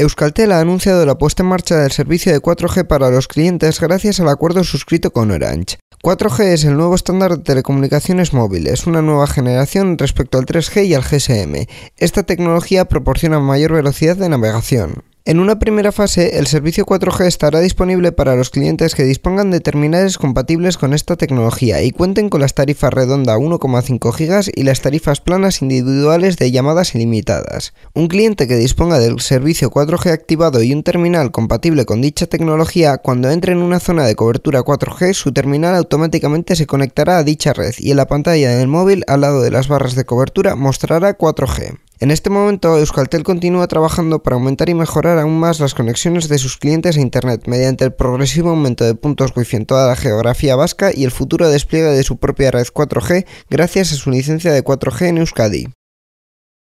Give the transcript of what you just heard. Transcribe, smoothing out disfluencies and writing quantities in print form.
Euskaltel ha anunciado la puesta en marcha del servicio de 4G para los clientes gracias al acuerdo suscrito con Orange. 4G es el nuevo estándar de telecomunicaciones móviles, una nueva generación respecto al 3G y al GSM. Esta tecnología proporciona mayor velocidad de navegación. En una primera fase, el servicio 4G estará disponible para los clientes que dispongan de terminales compatibles con esta tecnología y cuenten con las tarifas redonda 1,5 GB y las tarifas planas individuales de llamadas ilimitadas. Un cliente que disponga del servicio 4G activado y un terminal compatible con dicha tecnología, cuando entre en una zona de cobertura 4G, su terminal automáticamente se conectará a dicha red y en la pantalla del móvil, al lado de las barras de cobertura, mostrará 4G. En este momento, Euskaltel continúa trabajando para aumentar y mejorar aún más las conexiones de sus clientes a Internet mediante el progresivo aumento de puntos Wi-Fi en toda la geografía vasca y el futuro despliegue de su propia red 4G gracias a su licencia de 4G en Euskadi.